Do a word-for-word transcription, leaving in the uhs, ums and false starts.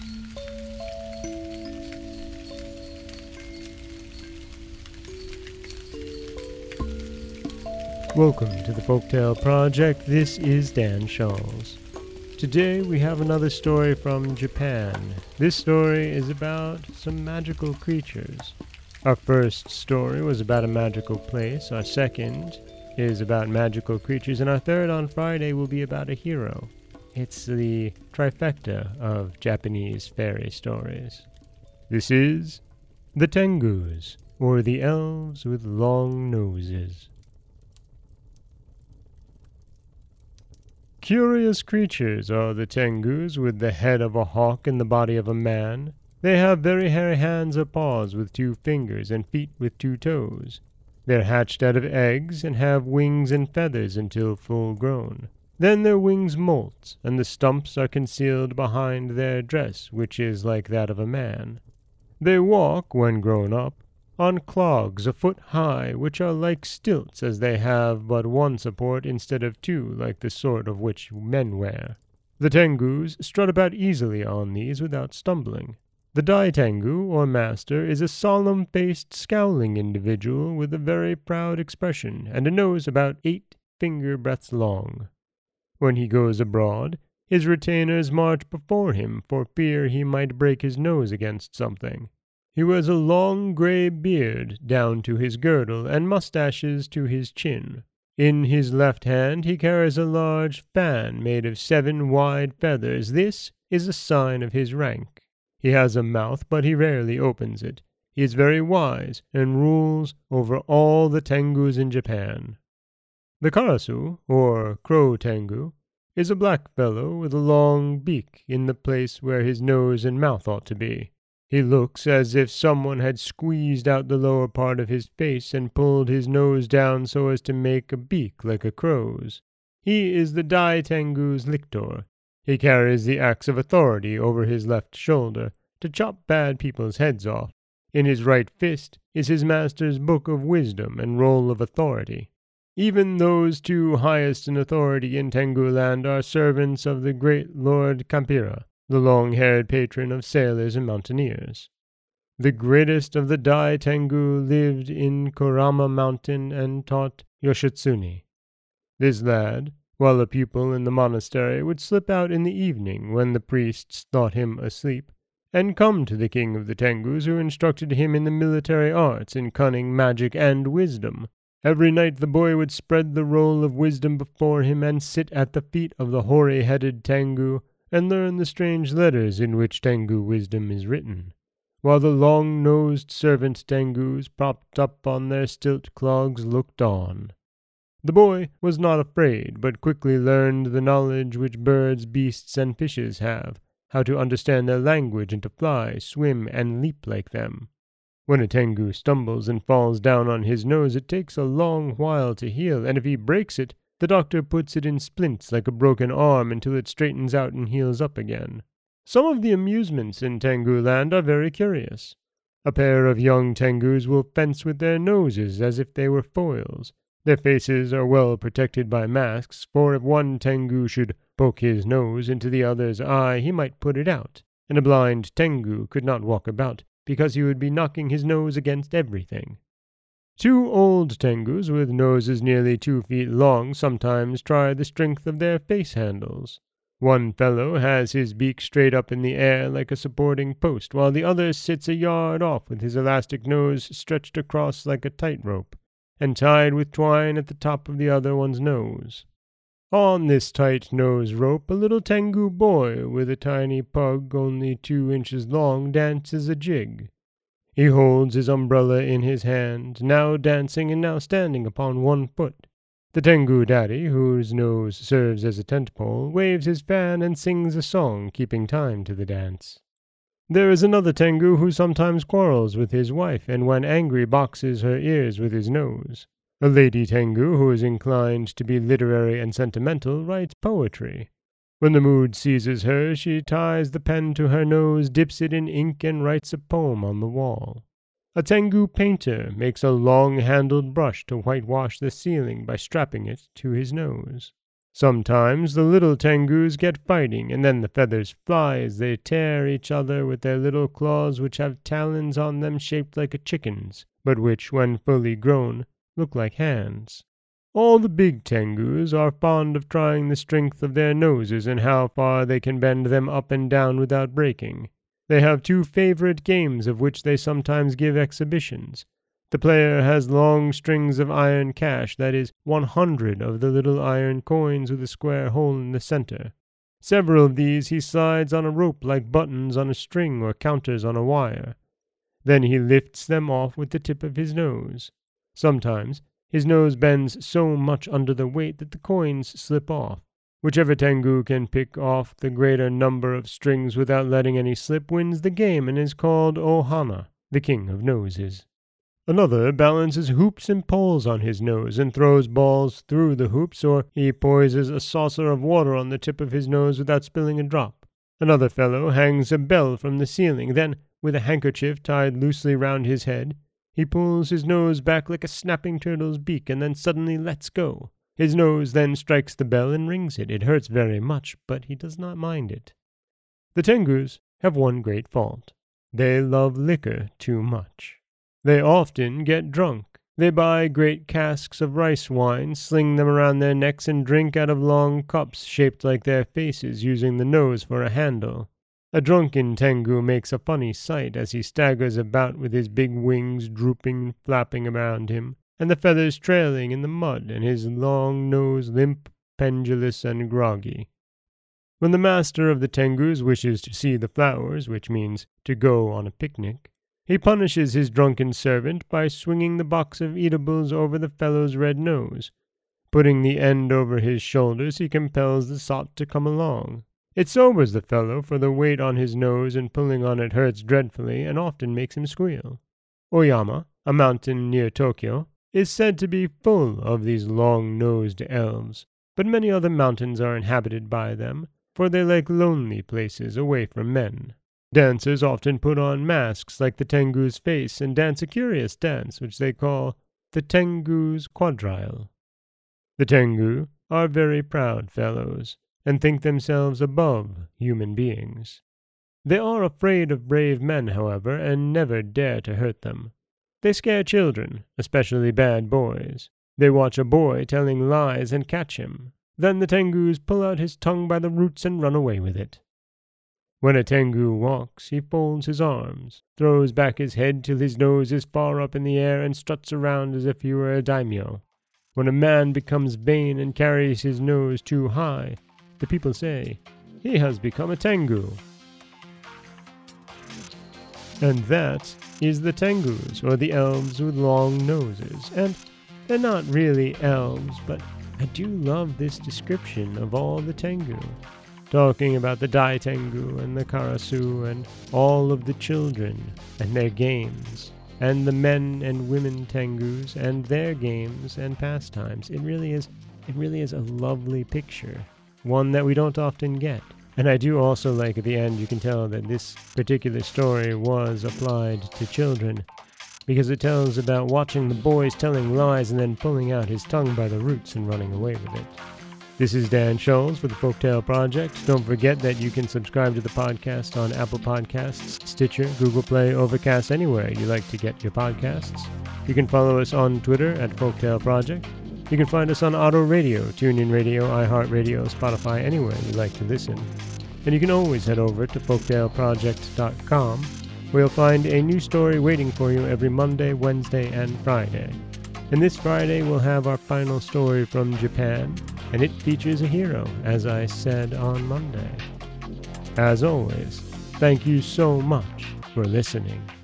Welcome to the Folktale Project. This is Dan Scholz. Today we have another story from Japan. This story is about some magical creatures. Our first story was about a magical place. Our second is about magical creatures. And our third on Friday will be about a hero. It's the trifecta of Japanese fairy stories. This is the Tengus, or the elves with long noses. Curious creatures are the Tengus, with the head of a hawk and the body of a man. They have very hairy hands or paws with two fingers and feet with two toes. They are hatched out of eggs and have wings and feathers until full grown. Then their wings molt, and the stumps are concealed behind their dress, which is like that of a man. They walk, when grown up, on clogs a foot high, which are like stilts, as they have but one support instead of two, like the sort of which men wear. The Tengus strut about easily on these without stumbling. The Dai Tengu, or master, is a solemn-faced, scowling individual with a very proud expression, and a nose about eight finger-breadths long. When he goes abroad, his retainers march before him, for fear he might break his nose against something. He wears a long grey beard down to his girdle, and moustaches to his chin. In his left hand he carries a large fan made of seven wide feathers. This is a sign of his rank. He has a mouth, but he rarely opens it. He is very wise, and rules over all the Tengus in Japan. The Karasu, or Crow Tengu, is a black fellow with a long beak in the place where his nose and mouth ought to be. He looks as if someone had squeezed out the lower part of his face and pulled his nose down so as to make a beak like a crow's. He is the Dai Tengu's lictor. He carries the axe of authority over his left shoulder to chop bad people's heads off. In his right fist is his master's book of wisdom and roll of authority. Even those two highest in authority in Tengu land are servants of the great Lord Kampira, the long-haired patron of sailors and mountaineers. The greatest of the Dai Tengu lived in Kurama Mountain and taught Yoshitsune. This lad, while a pupil in the monastery, would slip out in the evening when the priests thought him asleep, and come to the king of the Tengus, who instructed him in the military arts, in cunning, magic, and wisdom. Every night the boy would spread the roll of wisdom before him and sit at the feet of the hoary-headed Tengu, and learn the strange letters in which Tengu wisdom is written, while the long-nosed servant Tengus, propped up on their stilt clogs, looked on. The boy was not afraid, but quickly learned the knowledge which birds, beasts, and fishes have, how to understand their language and to fly, swim, and leap like them. When a Tengu stumbles and falls down on his nose, it takes a long while to heal, and if he breaks it, the doctor puts it in splints like a broken arm until it straightens out and heals up again. Some of the amusements in Tengu land are very curious. A pair of young Tengus will fence with their noses as if they were foils. Their faces are well protected by masks, for if one Tengu should poke his nose into the other's eye, he might put it out, and a blind Tengu could not walk about, because he would be knocking his nose against everything. Two old Tengus with noses nearly two feet long sometimes try the strength of their face handles. One fellow has his beak straight up in the air like a supporting post, while the other sits a yard off with his elastic nose stretched across like a tightrope, and tied with twine at the top of the other one's nose. On this tight nose rope a little Tengu boy with a tiny pug only two inches long dances a jig. He holds his umbrella in his hand, now dancing and now standing upon one foot. The Tengu daddy, whose nose serves as a tent pole, waves his fan and sings a song, keeping time to the dance. There is another Tengu who sometimes quarrels with his wife, and when angry boxes her ears with his nose. A lady Tengu, who is inclined to be literary and sentimental, writes poetry. When the mood seizes her, she ties the pen to her nose, dips it in ink, and writes a poem on the wall. A Tengu painter makes a long-handled brush to whitewash the ceiling by strapping it to his nose. Sometimes the little Tengus get fighting, and then the feathers fly as they tear each other with their little claws, which have talons on them shaped like a chicken's, but which, when fully grown, look like hands. All the big Tengus are fond of trying the strength of their noses and how far they can bend them up and down without breaking. They have two favorite games of which they sometimes give exhibitions. The player has long strings of iron cash, that is, one hundred of the little iron coins with a square hole in the center. Several of these he slides on a rope like buttons on a string or counters on a wire. Then he lifts them off with the tip of his nose. Sometimes his nose bends so much under the weight that the coins slip off. Whichever Tengu can pick off the greater number of strings without letting any slip wins the game and is called Ohana, the king of noses. Another balances hoops and poles on his nose and throws balls through the hoops, or he poises a saucer of water on the tip of his nose without spilling a drop. Another fellow hangs a bell from the ceiling, then, with a handkerchief tied loosely round his head, he pulls his nose back like a snapping turtle's beak and then suddenly lets go. His nose then strikes the bell and rings it. It hurts very much, but he does not mind it. The Tengus have one great fault. They love liquor too much. They often get drunk. They buy great casks of rice wine, sling them around their necks, and drink out of long cups shaped like their faces, using the nose for a handle. A drunken Tengu makes a funny sight as he staggers about with his big wings drooping and flapping around him, and the feathers trailing in the mud, and his long nose limp, pendulous, and groggy. When the master of the Tengus wishes to see the flowers, which means to go on a picnic, he punishes his drunken servant by swinging the box of eatables over the fellow's red nose. Putting the end over his shoulders, he compels the sot to come along. It sobers the fellow, for the weight on his nose and pulling on it hurts dreadfully and often makes him squeal. Oyama, a mountain near Tokyo, is said to be full of these long-nosed elves, but many other mountains are inhabited by them, for they like lonely places away from men. Dancers often put on masks like the Tengu's face and dance a curious dance which they call the Tengu's quadrille. The Tengu are very proud fellows, and think themselves above human beings. They are afraid of brave men, however, and never dare to hurt them. They scare children, especially bad boys. They watch a boy telling lies and catch him. Then the Tengus pull out his tongue by the roots and run away with it. When a Tengu walks, he folds his arms, throws back his head till his nose is far up in the air, and struts around as if he were a daimyo. When a man becomes vain and carries his nose too high, the people say, "He has become a Tengu." And that is the Tengus, or the elves with long noses. And they're not really elves, but I do love this description of all the Tengu. Talking about the Dai Tengu and the Karasu and all of the children and their games, and the men and women Tengus and their games and pastimes. It really is, it really is a lovely picture, one that we don't often get. And I do also like at the end you can tell that this particular story was applied to children, because it tells about watching the boys telling lies and then pulling out his tongue by the roots and running away with it. This is Dan Scholes for the Folktale Project. Don't forget that you can subscribe to the podcast on Apple Podcasts, Stitcher, Google Play, Overcast, anywhere you like to get your podcasts. You can follow us on Twitter at Folktale Project. You can find us on Auto Radio, TuneIn Radio, iHeartRadio, Spotify, anywhere you like to listen. And you can always head over to folktale project dot com, where you'll find a new story waiting for you every Monday, Wednesday, and Friday. And this Friday we'll have our final story from Japan, and it features a hero, as I said on Monday. As always, thank you so much for listening.